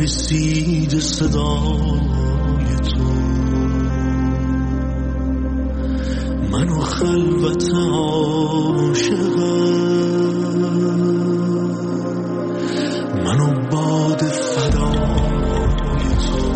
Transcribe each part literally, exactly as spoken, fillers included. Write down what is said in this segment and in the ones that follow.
رسید صدای تو، منو خلوت عاشقم، منو باد فدای تو.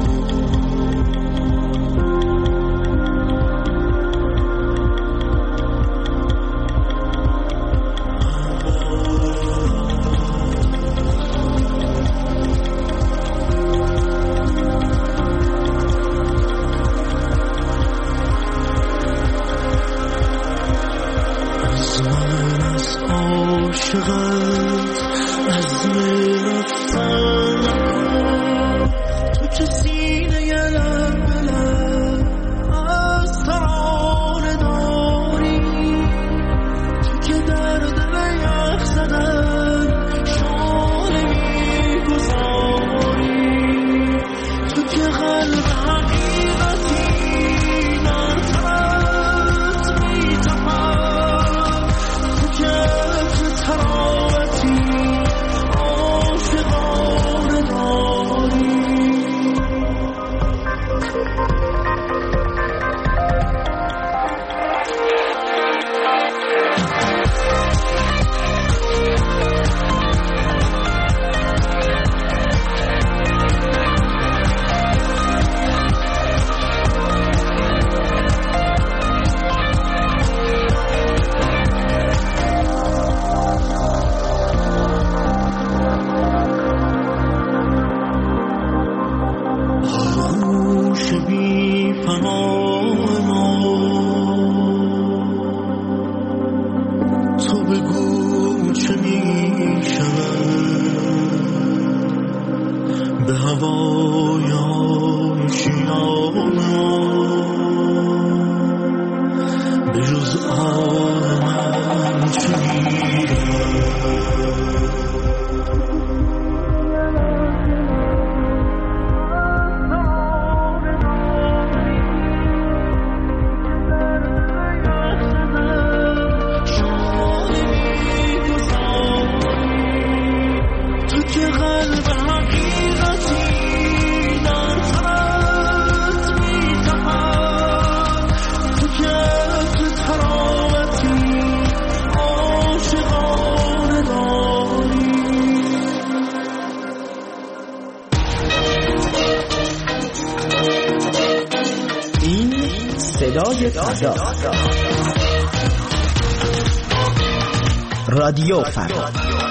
رادیو فردا.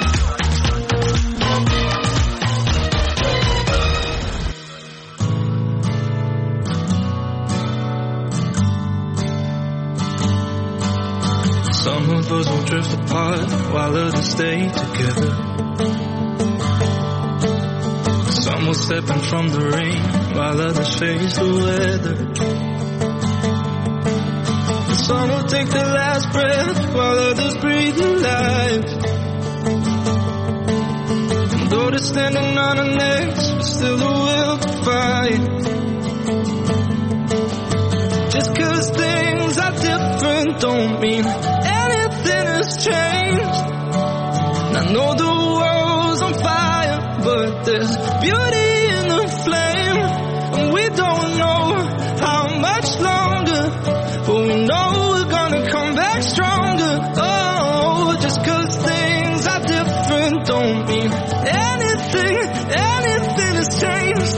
Some of us will drift apart while others stay together. Some will step in from the rain while others face the weather. Some will take their last breath while others breathe new life. And though they're standing on our necks, but still the will to fight. Just cause things are different don't mean anything has changed. And I know the world's on fire, but there's beauty in the flame. And we don't know how much longer, but we know we're gonna come back stronger. Oh, just cause things are different don't mean anything, anything has changed.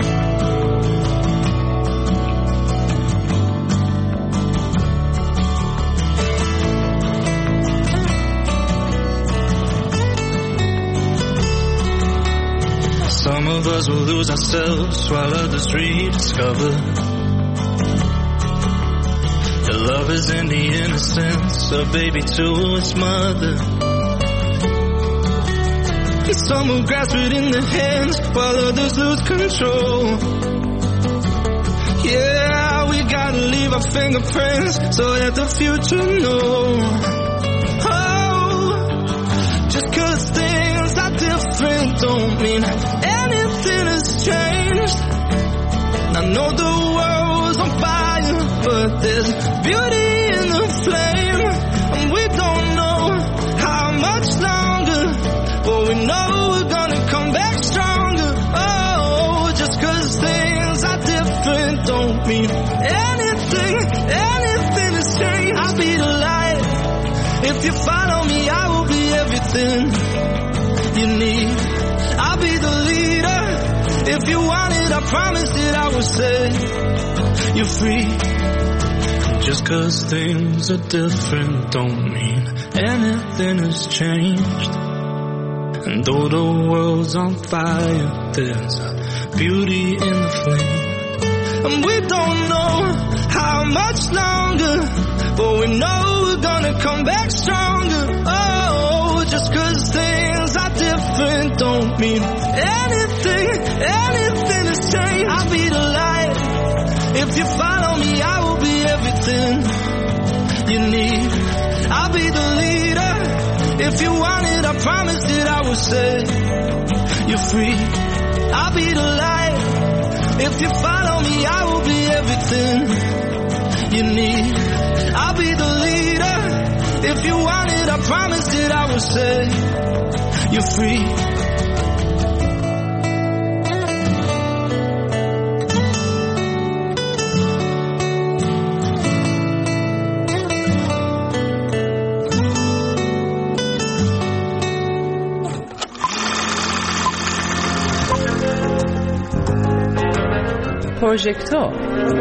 Some of us will lose ourselves while others rediscover. The love is in the innocence of baby to its mother. Some will grasp it in their hands while others lose control. Yeah, we gotta leave our fingerprints so that the future knows. Oh, just cause things are different don't mean anything has changed. And I know the world's on fire, but there's beauty in the flame. And we don't know how much longer, but we know we're gonna come back stronger. Oh, promised that I would set you free. Just cause things are different don't mean anything has changed. And though the world's on fire, there's a beauty in the flame. And we don't know how much longer, but we know we're gonna come back stronger. Oh, just cause things are different don't mean anything, anything has changed. I'll be the light. If you follow me, I will be everything you need. I'll be the leader. If you want it, I promise that I will set you free. I'll be the light. If you follow me, I will be everything you need. I'll be the leader. If you want it, I promise that I will set you free. پروژکتور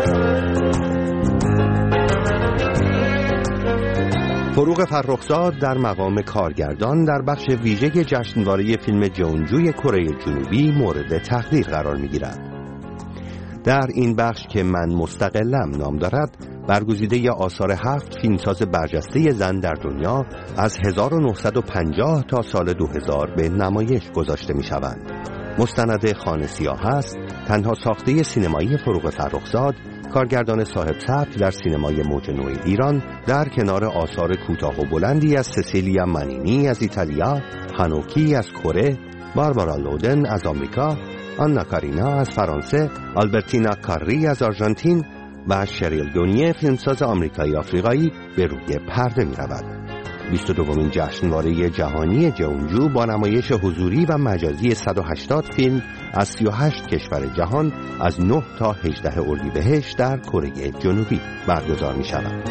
فروغ فرخزاد در مقام کارگردان در بخش ویژه جشنواره فیلم جونجوی کره جنوبی مورد تقدیر قرار می‌گیرد. در این بخش که من مستقلم نام دارد، برگزیده آثار هفت فیلمساز برجسته زن در دنیا از هزار و نهصد و پنجاه تا سال دو هزار به نمایش گذاشته می‌شوند. مستند خانه سیاه است، تنها ساخته سینمایی فروغ فرخزاد، کارگردان صاحب سبک در سینمای موج نو ایران، در کنار آثار کوتاه و بلندی از سسیلیا مانینی از ایتالیا، هانوکی از کره، باربارا لودن از آمریکا، آنا کارینا از فرانسه، آلبرتینا کاری از آرژانتین و شریل گونیه فیلمساز آمریکایی آفریقایی به روی پرده می رود. بیست و دومین جشنواره جهانی جونجو با نمایش حضوری و مجازی صد و هشتاد فیلم از سی و هشت کشور جهان از نه تا هجده اردیبهشت در کره جنوبی برگزار می شود.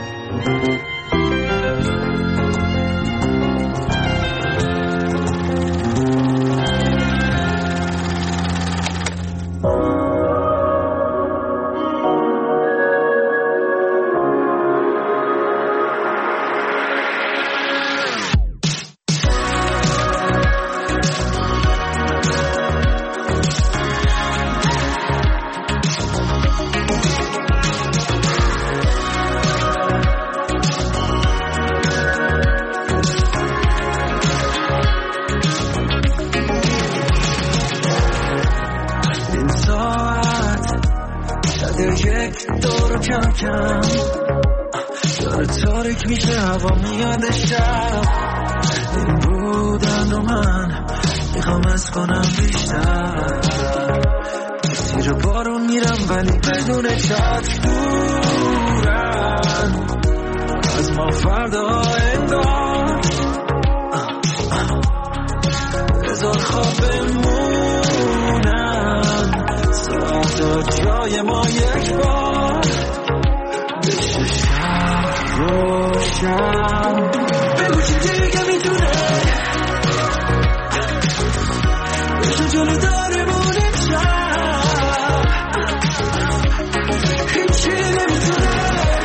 داره تاریک میشه هوا میاد شب این بودن و من میخوام از کنم بیشتر زیر بارون میرم ولی بدون چتر دورن از ما فردا انگار بذار خواب بمونم ساعت جای ما یک بار بشه شب روشن بگو چی دیگه میتونه بشه جلو داره مونیم شب هیچی نمیتونه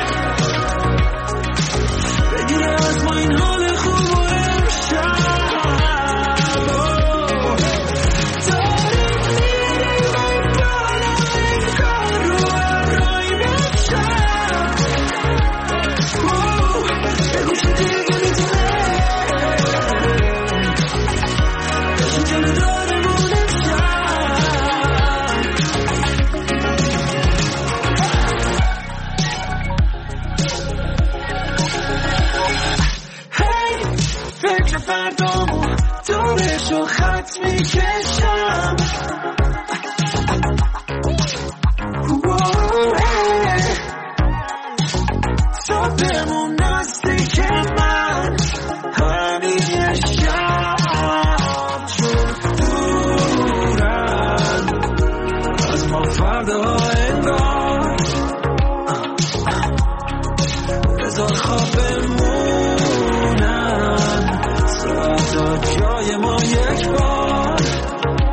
بگیره از ما این حال خوب و امشب فردامو دورشو خط میکشم تو بمون نزدیک من همین یه شب چون دورن از ما فردا انگار بذار خواب بمونن تا جای ما یک بار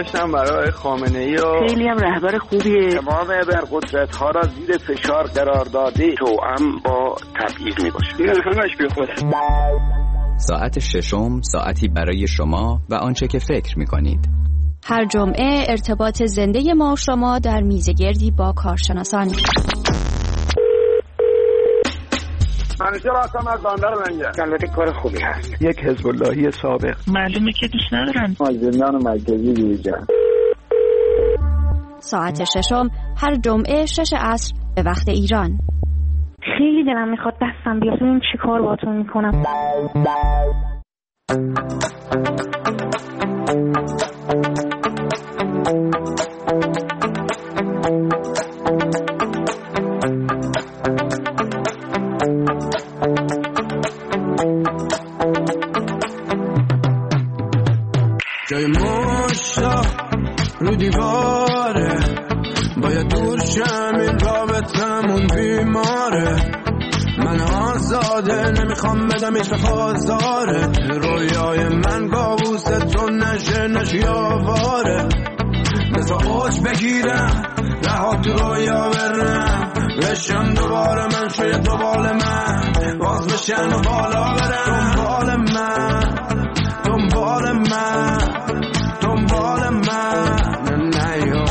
داشتم برای خامنه‌ای و خیلی هم رهبر خوبیه. تمام ابرقدرت‌ها را زیر فشار قرار داده توأم با تبعیض میباشه. این همش بیخوده. ساعت ششم، ساعتی برای شما و آنچه که فکر می‌کنید. هر جمعه ارتباط زنده ما و شما در میزگردی با کارشناسان. منیژه راستم از باندر منگه. البته کار خوبی هست. یک حزب اللهی سابق. معلومه که دوست ندارن. از زندان مرکزی بیرون. ساعت ششم هر جمعه شش عصر به وقت ایران. خیلی دلم میخواد دستم بیاد ببینم چی کار باهاتون میکنم. جای مشتا رو دیواره باید دور شم این رابطمون بیماره من آزاده نمیخوام بدم ایش بخوازاره رویای من گاووسه تو نشه نشی آواره مثل اوج بگیرم رها تو رویا برم بشم دوباره من شاید دوبال من باز بشن و بالا برم دنبال من دنبال من دنبال من نیا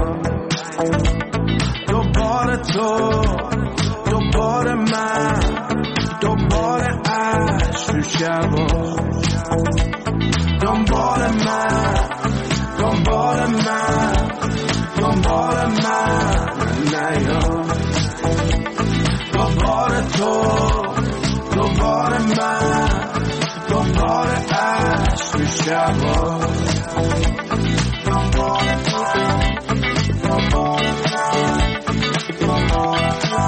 دوباره تو دوباره من دوباره عشق تو شبا دنبال من دنبال من دنبال من نیا دوباره تو دوباره من دوباره عشق تو شبا دوباره من دوباره من دوباره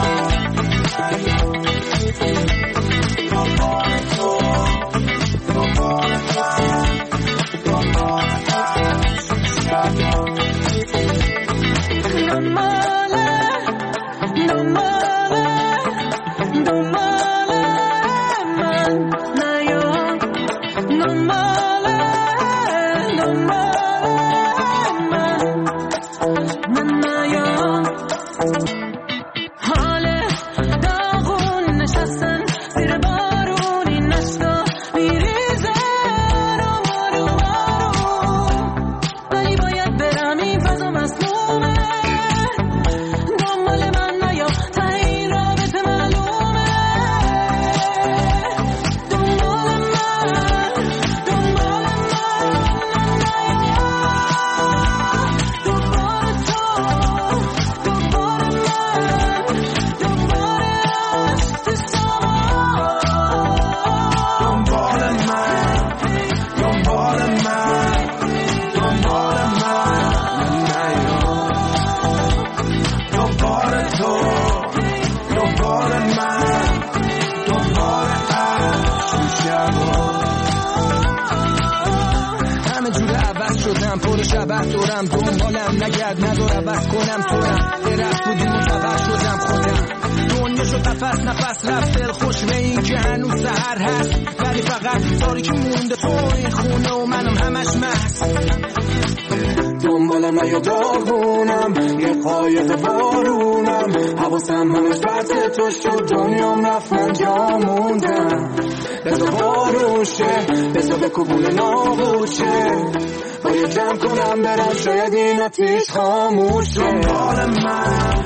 کوبون نابوشه باید جمع کنم برم شاید این آتیش خاموشه دنبال من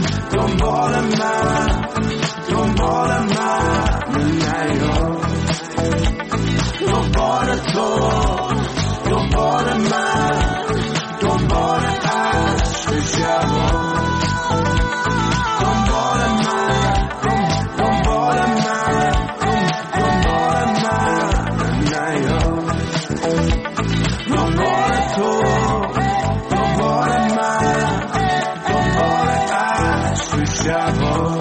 دنبال من دنبال من نیا دنبال تو دنبال من دنبال عشق شبا دنبال من دنبال من دنبال من نیا دنبال تو دنبال من دنبال عشق شبا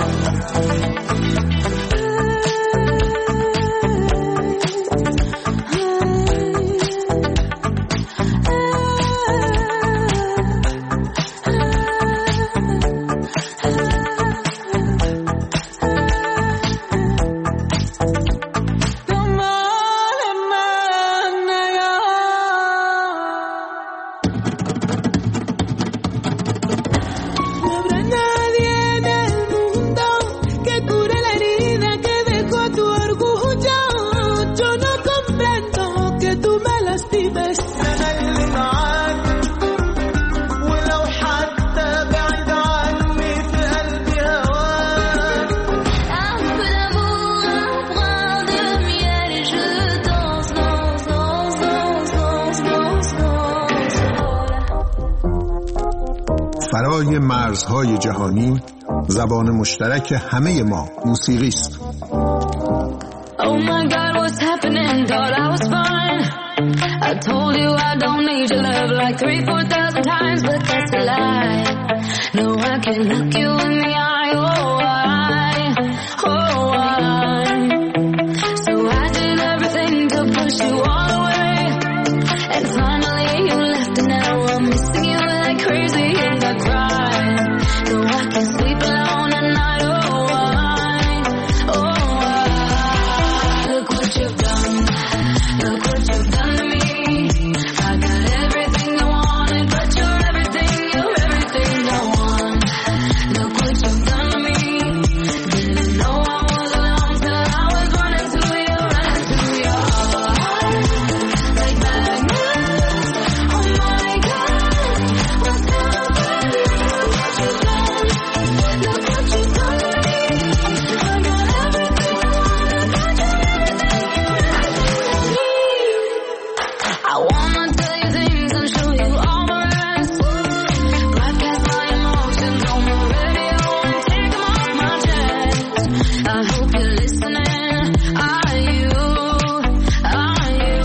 برای مرزهای جهانی زبان مشترک همه ما موسیقی است. Oh my God, what's happening? Thought I was fine. I told you I don't need your love like three, four thousand times, but that's a lie. No, I can look you in the eye. Oh, why? Oh, why? So I did everything to push you all away, and finally you left, and now I'm missing you like crazy, and I cry. No, I can't sleep alone at night. Oh, why? Oh, why? Look what you've done. Look what you've done to me. I got everything I wanted, but you're everything, you're everything I want. Look what you've done to me. Didn't know I was alone till I was running to you, running to your heart. Like magnets. Oh my God, what's happening? Look what you've done. Look what you've done to me. I got everything I wanted, but you're everything, you're everything I need. I wanna tell you things and show you all the rest. Broadcast my emotions on the radio and take them off my chest. I hope you're listening. Are you? Are you?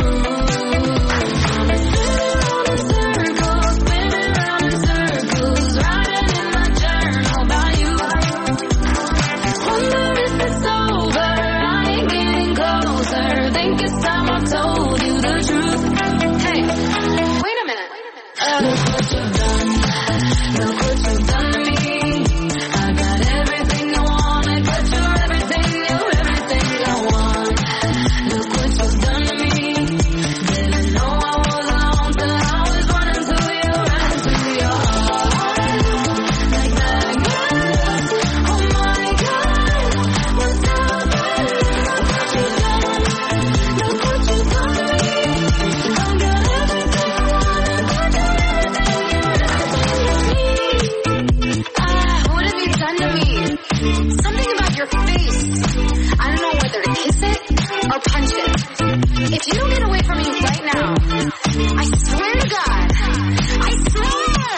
Spinning round in circles, spinning round in circles, writing in my journal about you. Wonder if it's over. I ain't getting closer. Think it's time I told you the truth. Hey, wait a minute. Look what you've done. Look what you've done to me. I got everything I wanted, but you're everything, you're everything I want. Look what you've done to me. Didn't know I was alone till I was running to you, running to your heart. Like magnets. Oh my God, what's happening? Look what you've done. Look what you've done to me. I got everything I wanted, but you're everything, you're everything I need. Ah, what have you done to me? Something about your face. I don't know whether to kiss it or punch it. If you don't get away from me right now, I swear to God, I swear.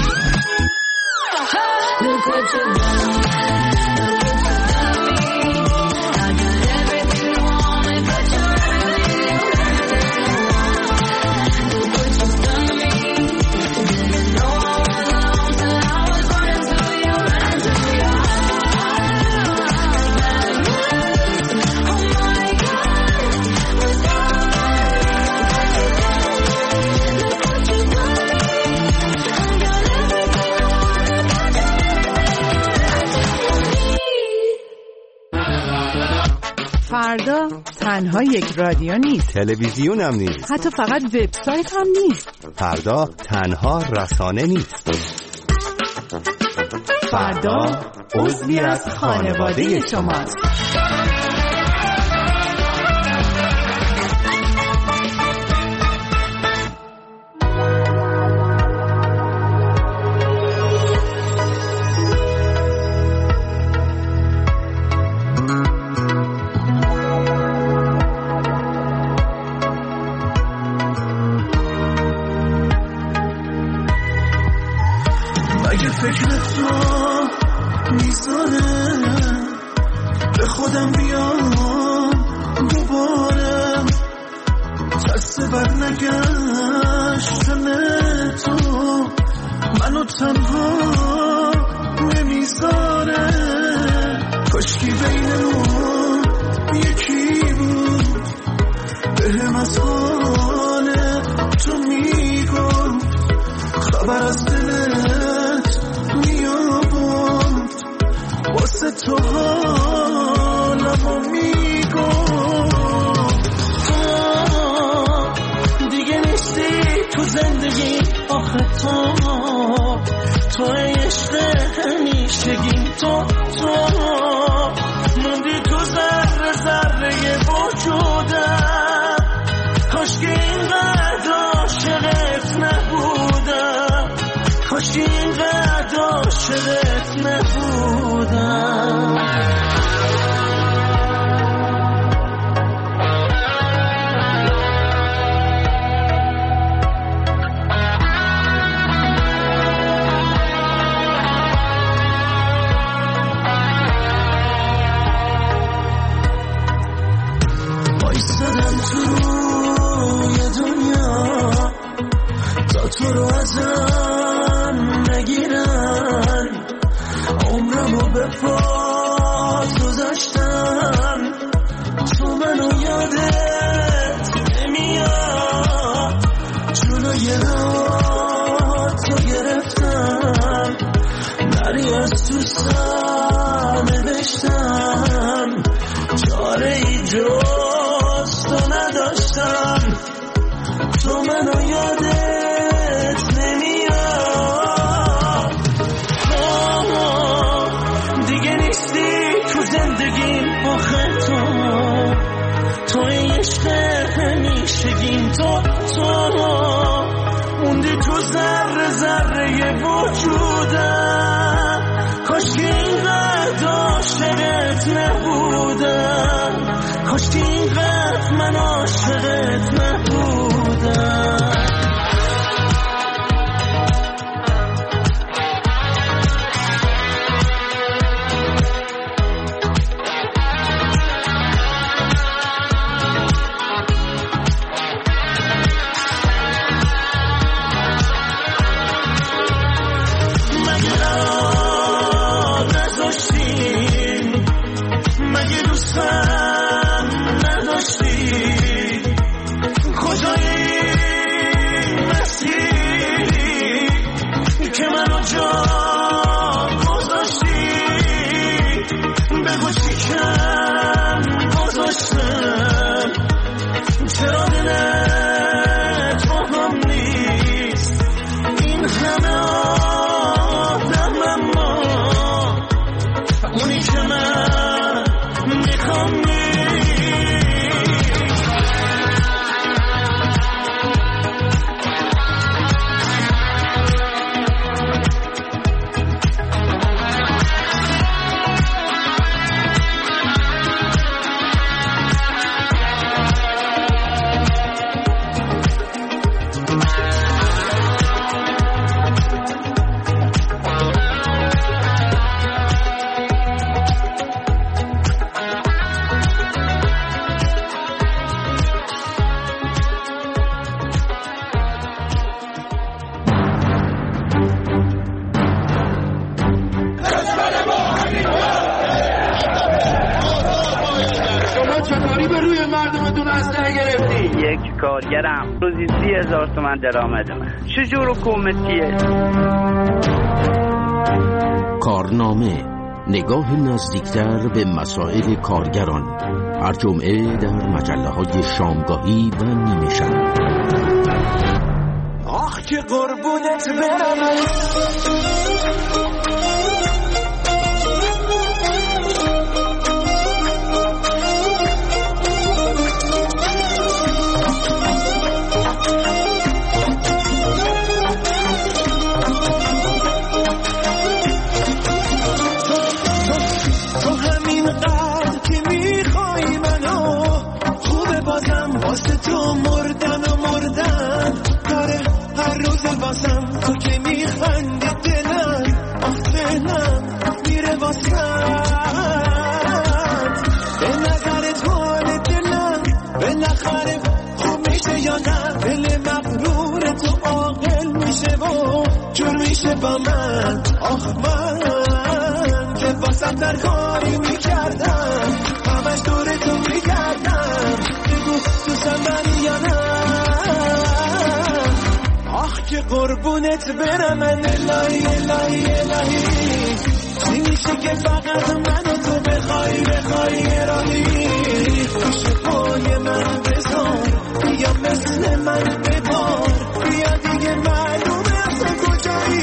Look what you've done. Look what you've done to me. I got everything I wanted, but you're everything, you're everything I want. Look what you've done to me. Didn't know I was alone till I was running to you, running to your heart. Oh my God, what's happening? Look what you've done to me. I got everything I wanted, but you're فردا تنها یک رادیو نیست، تلویزیون هم نیست، حتی فقط وبسایت هم نیست. فردا تنها رسانه نیست. فردا عضوی از خانواده شماست. مگه فکر تو میذاره به خودم بیام دوباره، دست بر نگشتن تو منو تنها نمیذاره. کاشکی بینمون یکی بود بهم از حال تو میگفت، خبر از دلت میابود، واسه تو حالمو میگفت. دیگه نیستی تو زندگی آخه تو، تو عشق همیشگی، تو تو موندی تو ذره ذره وجودم. کاشکی اینقدر عاشقت نبودم، کاشکی اینقدر عاشقت نبودم. عمرمو به پاس گذاشتم تو منو یادت نمیاد جلوی راتو گرفتم نری از تو سر نوشتم چاره ای جز تو نداشتم تو منو یادت نمیاد دیگه نیستی تو زندگیم آخه تو تو عشق همیشگیم تو تو موندی تو ذره ذره وجودم کاش که اینقدر عاشقت نبودم کاش که اینقدر من عاشقت نبودم کارگرم روزی سی هزار تومن درآمد من چجور حکومتیه؟ کارنامه نگاه نزدیکتر به مسائل کارگران هر جمعه در مجله های شامگاهی و نیمه شب. آخ که قربونت برم واسه تو مردن و مردن داره هر روز واسم تو که میخندی دلم آخ دلم میره واسم به نظرت حال دلم بالاخره خوب میشه یا نه دل مغرور تو عاقل میشه و جور میشه با من آخ من که واسم در کاری میکردم همش دور تو میکردم تو سمنی یا نه آخ که قربونت برم من الهی الهی الهی چی میشه که فقط من و تو بخوای بخوای راهی پیش پای من بزار بیا مثل من ببار بیا دیگه معلومه اصلا کجایی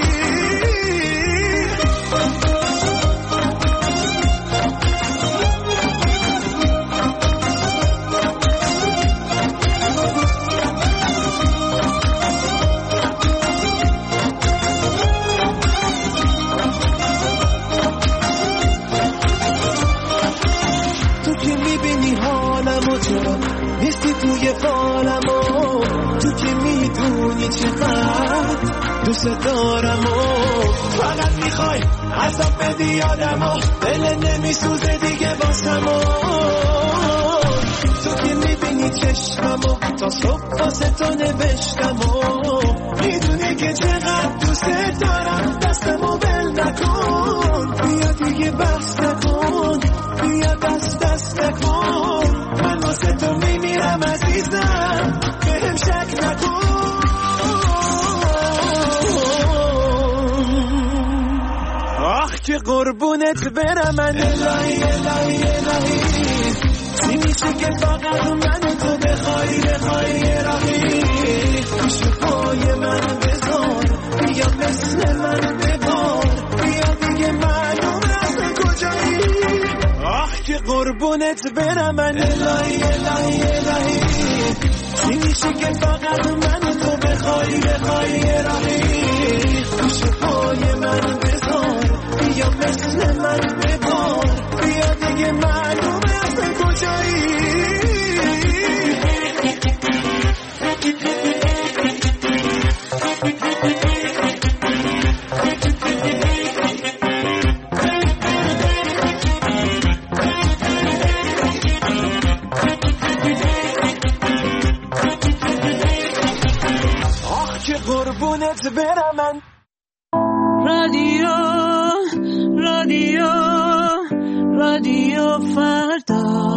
نیستی توی فالم و تو که میدونی چقدر دوست دارم و فقط میخوای عذاب بدی یادم و دل نمیسوزه دیگه واسم و تو که میبینی چشمم و تا صبح واسه تو نوشتم و میدونی که چقدر دوست دارم دستم و بل نکن دیگه بحث نکن، بیا دست دست نکن، من واسه تو میمیرم عزیزم، بهم شک نکن. آخ که قربونت برم من، الهی الهی الهی، چی میشه که فقط من تو بخوای بخوای راهی، پیش پای من بذار، بیا مثل من ببار، بیا دیگه معلوم از کجایی. آخ که قربونت برم من، الهی الهی الهی، چی میشه که فقط من تو بخوای بخوای راهی، پیش پای من بذار، بیا مثل من ببار، بیا دیگه معلوم از کجایی. آخ که قربونت برم من. رادیو رادیو رادیو فردا.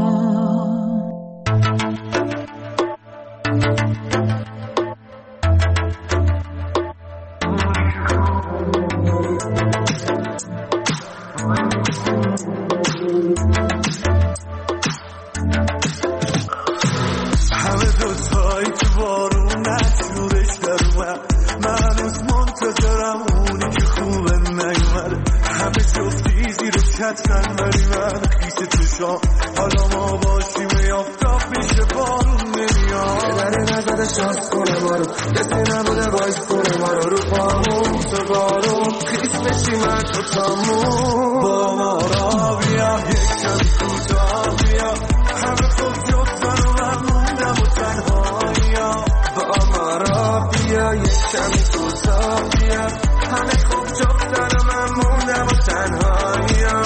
همه دوتایی تو بارون نشورش در اومد، من هنوز منتظرم اونی که خوبه نیومده، همه جفتی زیر چترن ولی من خیس چشام، حالا ما باشیم یافتاب میشه بارون نمیاد. پدری نزده شانس کنه ما رو، کسی نبوده باعث کنه ما رو، رو پامون تو بارون خیس بشیم من تو تامون. با ما را بیا یک کمی کوتاه بیا، همه خوب جفتن و من موندم و تنهایی ها. با ما را بیا یک کمی کوتاه بیا، همه خوب جفتن و من موندم و تنهایی ها.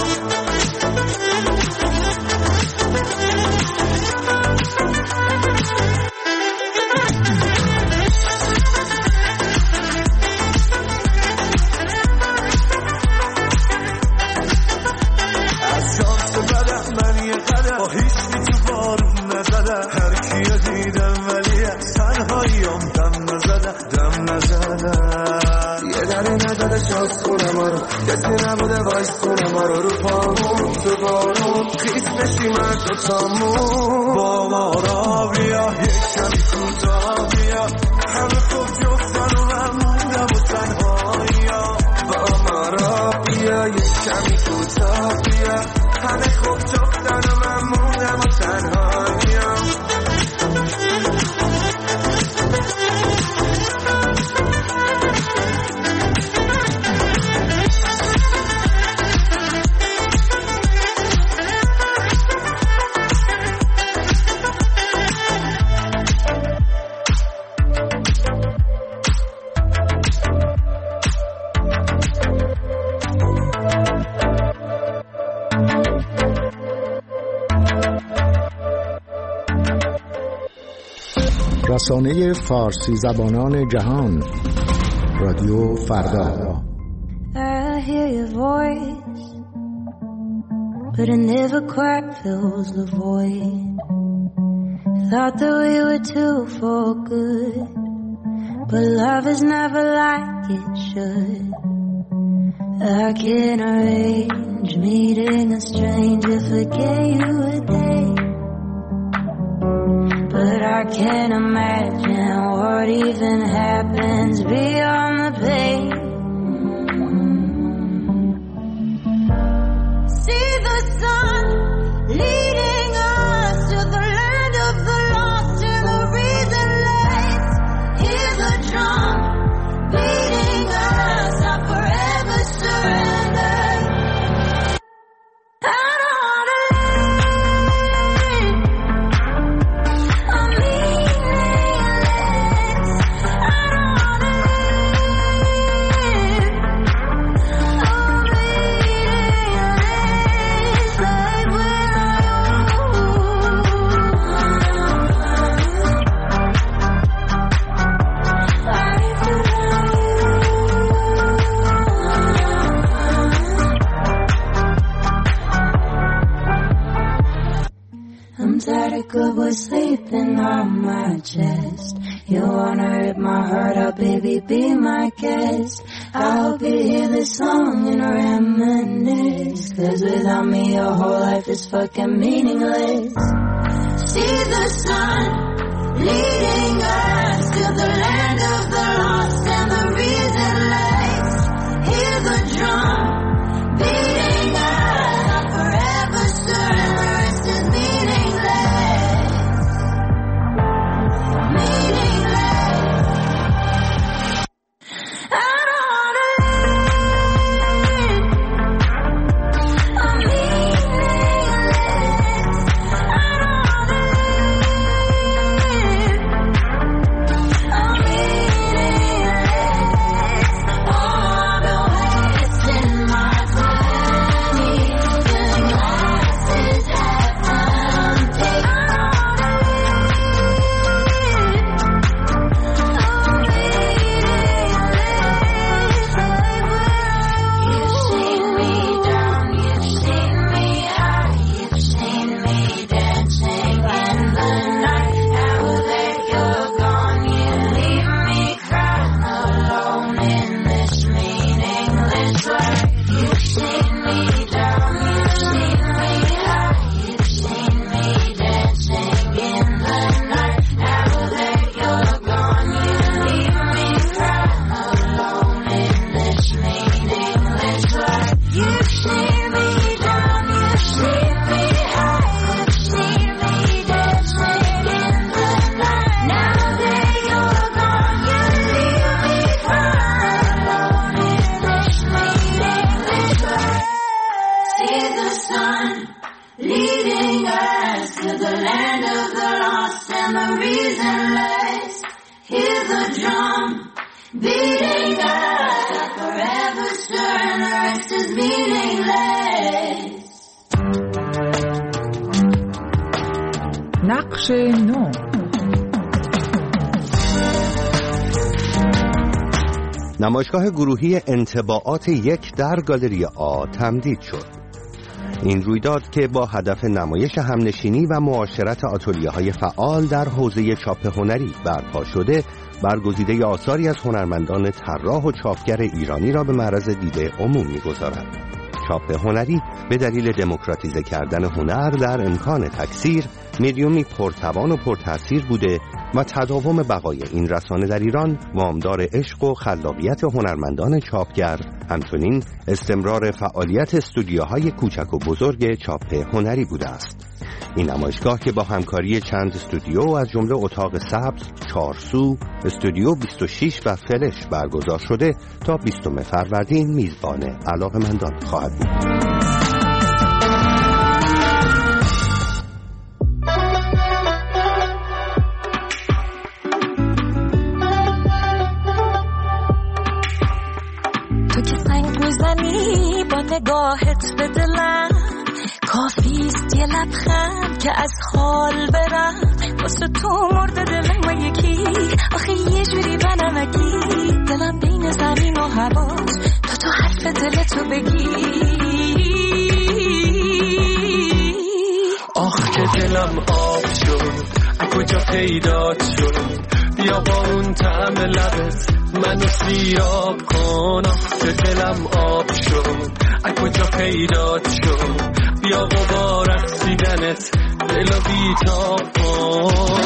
از شانس بدم من یه قدم با هیچ بی تو بارون نزدم، هر کیو دیدم ولی از تنهاییام دم نزدم دم نزدم. یه دری نزده شانس خونه ما رو، کسی نبوده وایس خونه ما رو، رو پامون تو بارون خیس بشیم از تو تامون. با ما را بیا یک کمی کوتاه بیا، همه خوب جفتن و من موندم و تنهایی ها. با ما را بیا یک کمی کوتاه بیا، همه خوب جفتن و من موندم و تنهایی ها. رسانه فارسی زبانان جهان، رادیو فردا. I hear your voice, but it never quite fills the void. Thought that we were two for good, but love is never like it should. I can't arrange meeting a stranger, forget you a day, but I can't imagine what even happens beyond the pain. See the sun leading us to the land of the lost and the reason lays. Hear the drum beating us, I forever surrender. I don't wanna live, I'm meaningless. I don't wanna live, I'm meaningless. good with sleeping on my chest. You wanna rip my heart out, baby, be my guest. I hope you hear this song and reminisce, 'cause without me your whole life is fucking meaningless. See the sun leading us to the land of the lost and the reasonless. Hear the drum beating us, I'm forever certain the rest is meaningless. Meaningless. I don't wanna live. I'm meaningless. I don't wanna live. I'm meaningless. Oh, I've been wasting my twenties, filling glasses half empty. I don't wanna live. I'm meaningless. You've seen me down, you've seen me high, you've seen me dancing in the night. Now that you're gone, you leave me crying alone in this meaningless life. You've seen me down, you've seen me high, you've seen me dancing in the night. Now that you're gone, you leave me crying alone in this meaningless life. You've seen me down, you've seen me high, you've seen me dancing in the night. Now that you're gone, you leave me crying alone in this meaningless life. See the sun leading us to the land of the lost and the reasonless. Hear the drum beating us, I'm forever certain the rest is meaningless. نقش نو. نمایشگاه گروهی انطباعات یک در گالری آ تمدید شد. این رویداد که با هدف نمایش همنشینی و معاشرت آتلیه‌های فعال در حوزه چاپ هنری برپا شده، برگزیده آثاری از هنرمندان طراح و چاپگر ایرانی را به معرض دید عموم می‌گذارد. چاپ هنری به دلیل دموکراتیزه کردن هنر در امکان تکثیر، مدیومی پرتوان و پرتأثیر بوده و تداوم بقای این رسانه در ایران وامدار عشق و خلاقیت هنرمندان چاپگر، همچنین استمرار فعالیت استودیوهای کوچک و بزرگ چاپ هنری بوده است. این نمایشگاه که با همکاری چند استودیو از جمله اتاق سبز، چارسو، استودیو بیست و شش و فلش برگزار شده تا بیستم فروردین میزبان علاقه‌مندان خواهد بود. تو که سنگ میزنی با نگاهت به دلم، کافیست یه لبخند که از حال برم. واسه تو مرد دلم یکی، آخه یه جوری بنمکی، دلم بین زمین و هواست، تا تو حرف دلتو بگی. آخ که دلم آب شد، از کجا پیدات شد، بیا با اون طعم لبت منو سیراب کن. آخ که دلم آب شد، از کجا پیدات شد، بیا با رقصیدنت دلو بیتاب کن.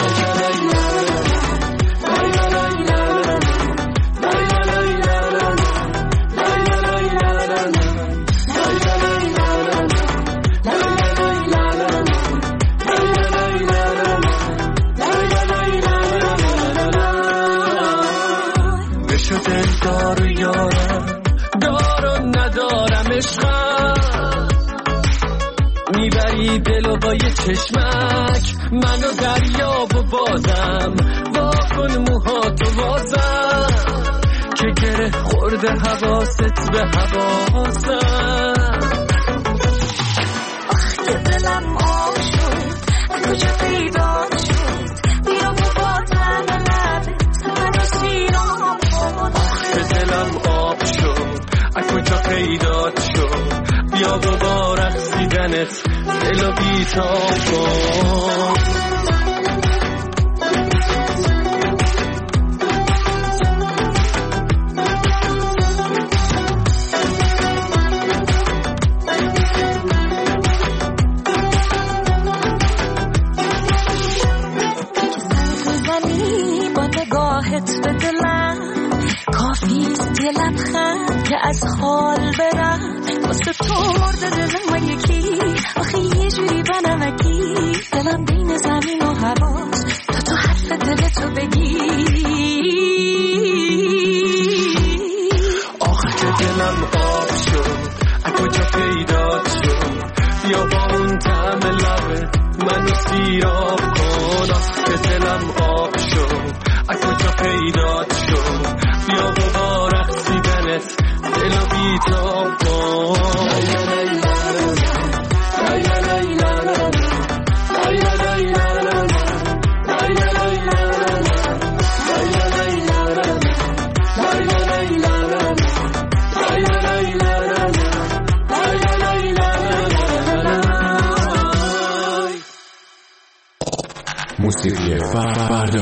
بشو دلدار و یارم، دار و ندارم عشقم، میبری دلو با یه چشمک منو دریاب و بازم، واکن موهاتو بازم که گره خورده حواست به حواسم. آخ که دلم آب شد، از کجا پیدا شد، بیا با طعم لبت منو سیراب کن. آخ که دلم آب شد، از کجا پیدا شد، بیا با رقصیدنت دلو بیتاب کن. از خال برم واسه تو مرد دلم من یکی آخه یه جوری بنمکی دلم بین زمین و هواست تا تو حرف دلتو بگی آخه که دلم آب شد از کجا پیدات شد بیا با اون طعم لبه منو سیراب کن آخه دلم آب شد از کجا پیدات شد بیا با رقصیدنت دلو بیتاب کن موسیقی فردا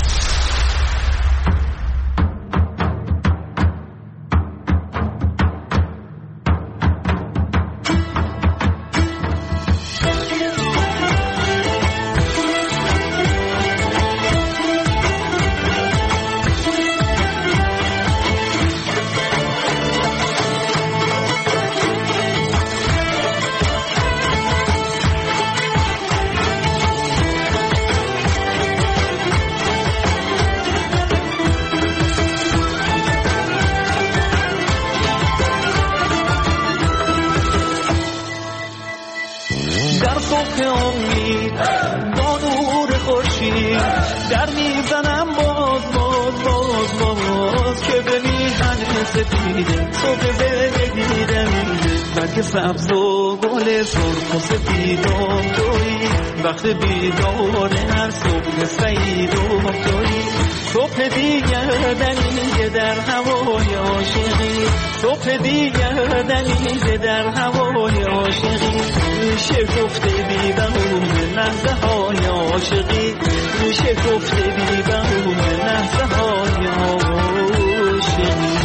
در میزنم باز باز باز باز که به میهن سفیده صبح زندگی دمیده برگ سبز و گل سرخ و سفیدم تویی وقت بیدار هر صبح سعید و تویی صبح دیگر دمیده در هوای عاشقی صبح دیگر دمیده در هوای عاشقی میشه گفته بی بهونه لحظه های عاشقی میشه گفته بی بهونه لحظه های عاشقی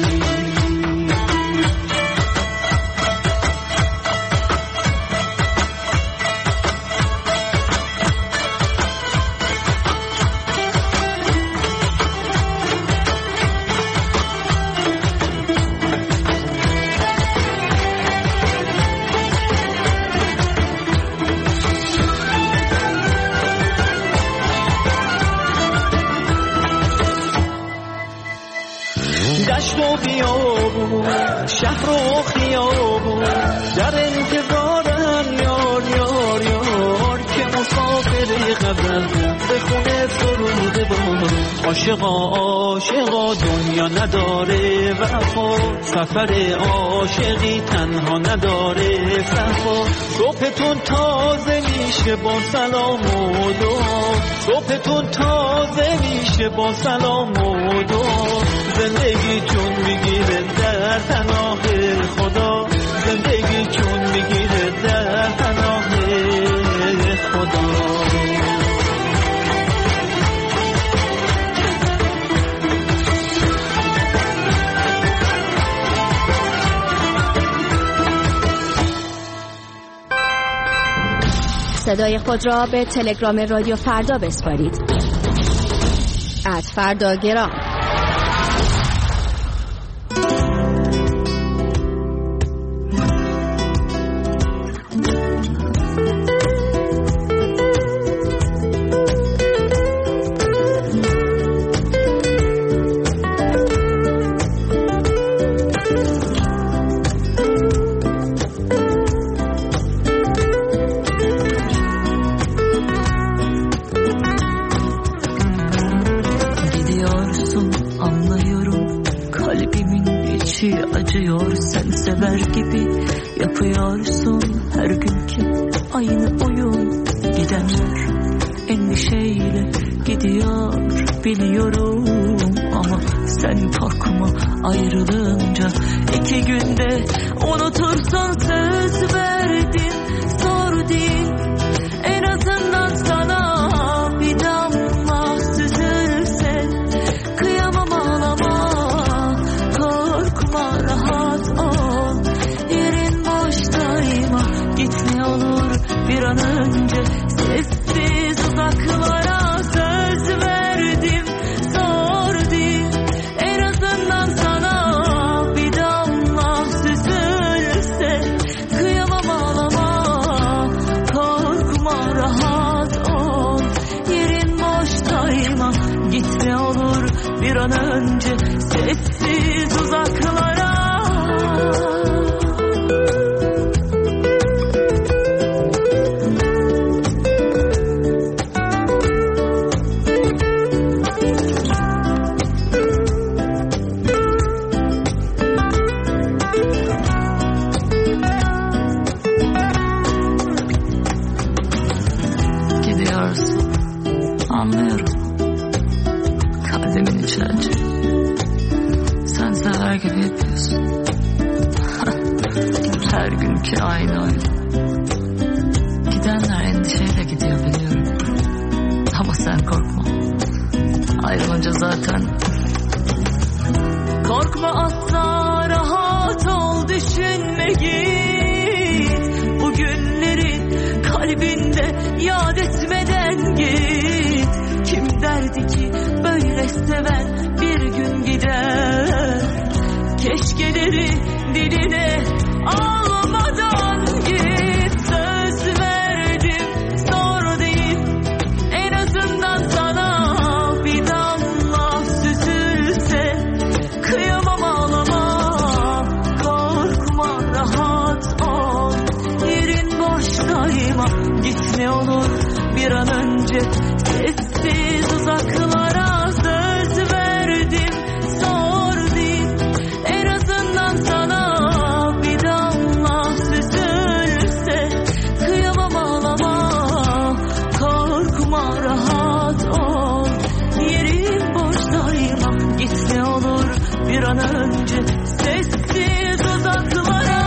دشت و بیابون شهر و خیابون در انتظارم یار یار یار که مسافر غزل به خونه سرود بارون عاشقا عاشقا دنیا نداره وفا سفر عاشقی تنها نداره صفا صبحتون تازه میشه با سلام و دعا صبحتون تازه میشه با سلام و دعا زندگی چون میگیره در پناه خدا زندگی چون میگیره در پناه خدا صدای خود را به تلگرام رادیو فردا بسپارید. ات فرداگرام. Ayrılınca iki günde unutursan söz verdim zor değil en azından sana bir damla süzülse kıyamam ağlama korkma rahat ol yerin boştayma git ne olur bir an önce sessiz uzaklara söz verdim zor değil en azından sana bir damla bir an önce sessiz uzaklara. Her günkü aynı oyun. Gidenler endişeyle gidiyor biliyorum. Ama sen korkma. Ayrılınca zaten. Korkma asla, rahat ol, düşünme git. Bu günleri kalbinde yad etmeden git. Kim derdi ki böyle seven bir gün gider. Keşkeleri diline almadan git. Söz verdim, zor değil. En azından sana bir damla süzülse. Kıyamam, ağlama, korkma, rahat ol. Yerin boştayma, git ne olur bir an önce sessiz uzaklara. Söz verdim, zor değil. En azından sana bir damla süzülse. Kıyamam, ağlama, korkma, rahat ol. Yerim boştayma, git ne olur bir an önce sessiz uzaklara.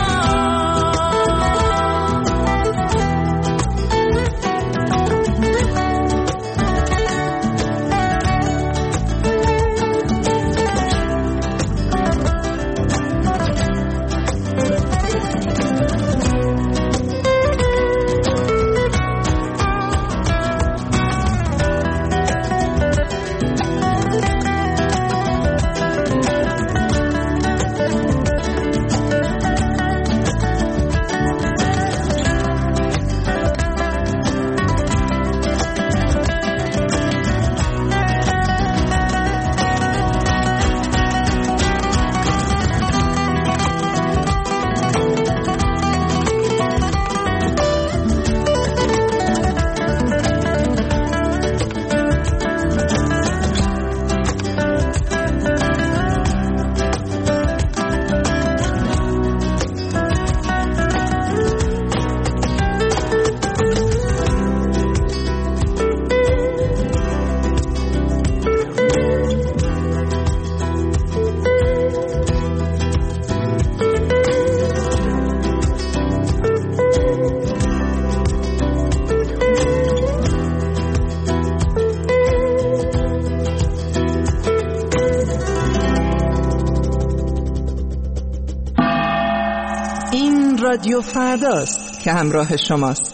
رادیو فرداست که همراه شماست.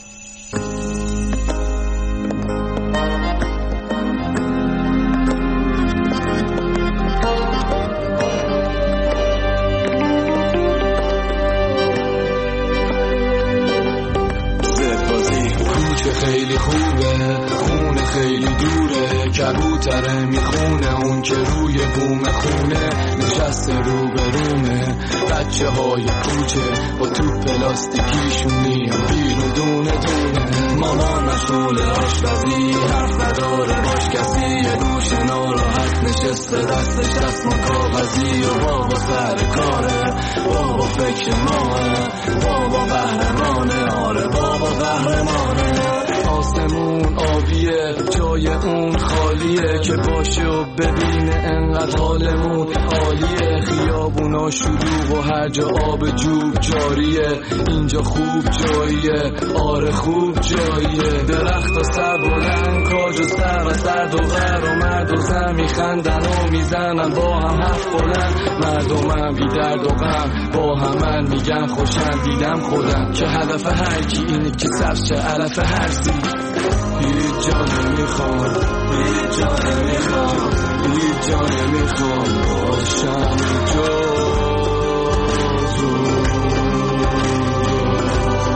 خیلی خوبه، خونه خیلی دوره، کبوتره میخونه اون که روی بوم خونه نشسته رو به رومه. بچه های کوچه با تو پلاستیکیشون میان بیرون دونه دونه. مامان مشغول آشپزی حرف نداره باش کسی، یه گوش ناراحت نشسته دستش دستمال کاغذی. و بابا سر کاره، بابا فکر ماه، بابا قهرمانه، آره بابا قهرمانه. آسمون آبیه، جای اون خالیه، که باشه و ببینه انقدر حالمون عالیه. خیابونا شلوغ و هر جا آب جوب جاریه، اینجا خوب جاییه، آره خوب جاییه. درخت و سر بلند، کاج و سر و سرد و غر و مرد و زن میخندن و میزنن با هم حرف بلند. مردمم بی درد و غم با همن میگن خوشم، دیدم خودم که هدف هر کی اینه که سبز چه علف هرسی. هیچ جا نمیخوام، هیچ جا نمیخوام، هیچ جا نمیخوام باشم جز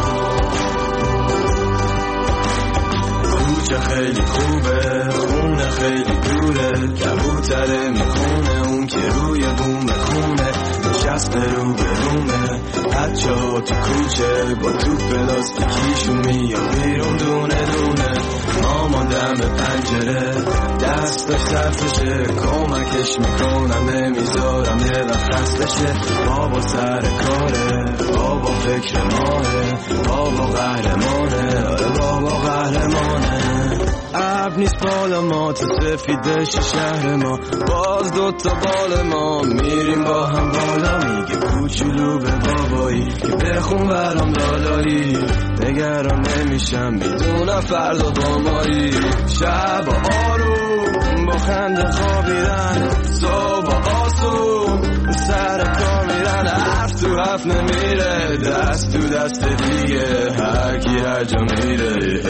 کوچه خیلی خوبه، خونه خیلی دوره، کبوتره میخونه اون که روی بوم خونه نشسته رو برومه. بچه ها تو کوچه با تو پلاستیکیشون میان بیرون دونه دونه. مامان دم پنجره دستش صرفشه، کمکش میکنم نمیذارم یه وقت خستشه. بابا سر کاره، بابا فکر ماه، بابا قهرمانه، آره بابا قهرمانه. ابر نیست بالا ما تو سفیدش شهر ما، باز دوتا بال ما میریم با هم بالا. میگه کوچولو به بابایی که بخون برام لالایی، نگران نمیشم میدونم فردا با مایی. شب آروم با خنده خوابیدن، صبح آسون سر کار میرن. حرف تو حرف نمیره، دست تو دست دیگه، هر کی هر جا میره.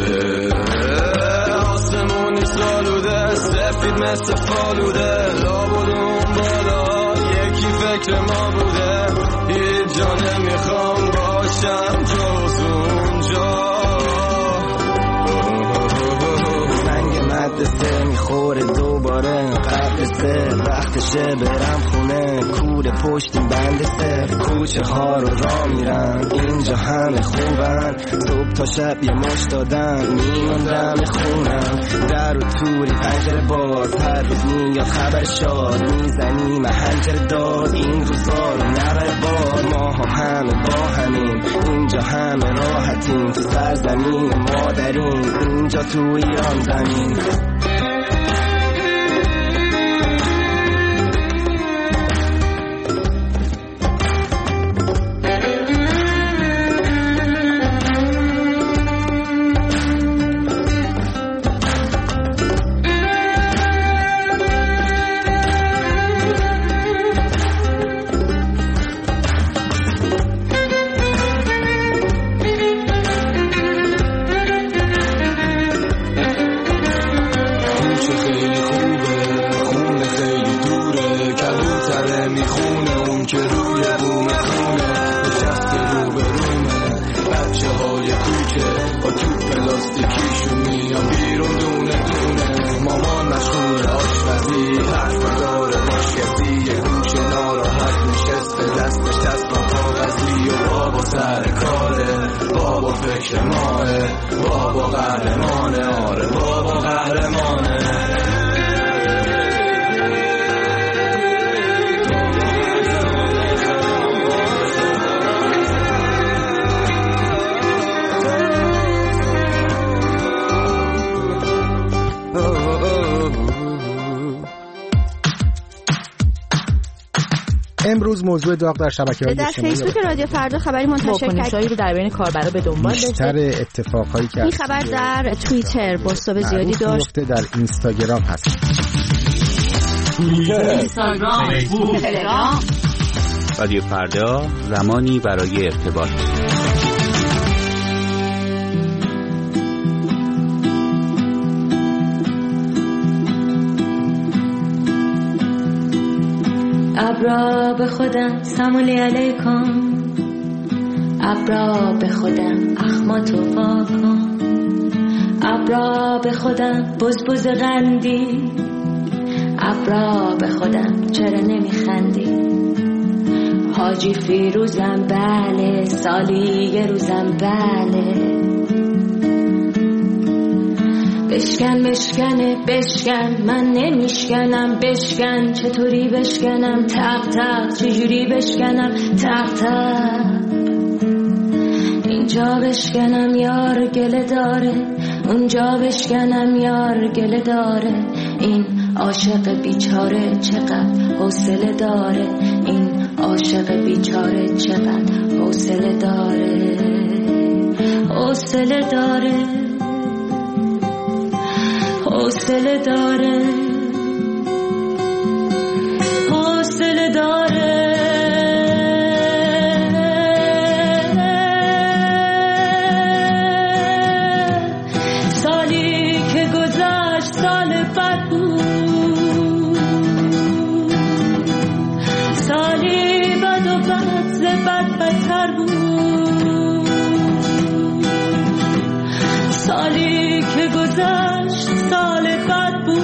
آسمونی سالوده، سفید مثل فالوده، لابدون بالا یکی فکر ما بوده. هیچ جا نمیخوام باشم جز اونجا. زنگ مدرسه میخوره دوباره، قبل سه وقتشه برم خونه. کوره پشتی بند سر، کوچه ها رو را میرم، اینجا همه خوبن. صبح تا شب یه مش دادم، میموندم خونم. در و توری پنجره باز، هر روز میاد خبر شاد. میزنیم هنجره داد، این روزا رو نبره باد. ما هم همه با همین، اینجا همه راحتیم. تو سرزمین مادرین، اینجا تو ایران زمین. امروز موضوع داغ در شبکه‌های در اجتماعی فیسبوک رادیو فردا خبری منتشر کرد رو در بین کاربرا به دنبال داشته. بیشتر اتفاقایی که این خبر در توییتر بازتاب زیادی داشت. در اینستاگرام هست. اینستاگرام، فیسبوک، تلگرام. رادیو فردا، زمانی برای ارتباط. ابرا به خودم سمولی علیکم، ابرا به خودم اخماتو واکن، ابرا به خودم بز بز غندی، ابرا به خودم چرا نمیخندی. حاجی فیروزم بله، سالی یه روزم بله. بشکن بشکنه بشکن، من نمیشکنم بشکن. چطوری بشکنم تق تق، چجوری بشکنم تق تق. اینجا بشکنم یار گله داره، اونجا بشکنم یار گله داره. این عاشق بیچاره چقدر حوصله داره، این عاشق بیچاره چقدر حوصله داره، حوصله داره، حوصله داره، حوصله داره. سالی که گذشت سال بد بود، سالی بد و بد ز بد بدتر بود. سالی که گذشت سال بد بود،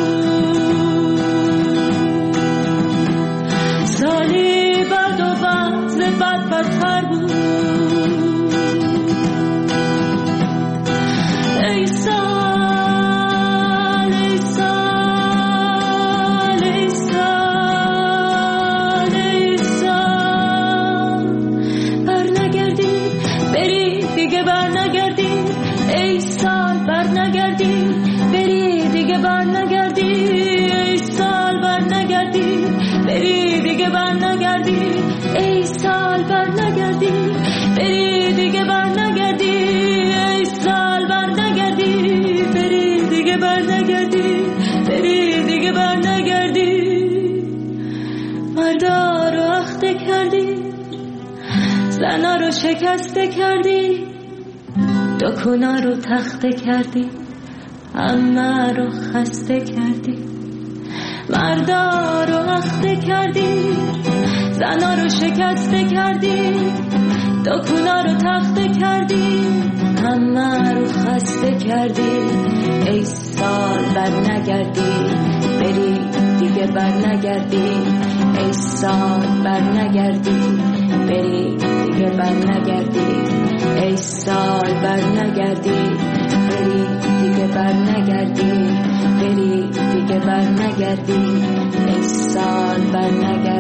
شکسته کردی، دکونا رو تخته کردی، همه رو خسته کردی، مردا رو اخته کردی، زنا رو شکسته کردی، دکونا رو تخته کردی، همه رو خسته کردی. ای سال بر نگردی بری دیگه بر نگردی، ای سال بر نگردی بری دیگه بر نگردی، ای سال بر نگردی بری دیگه بر نگردی، بری دیگه بر نگردی، ای سال بر نگردی.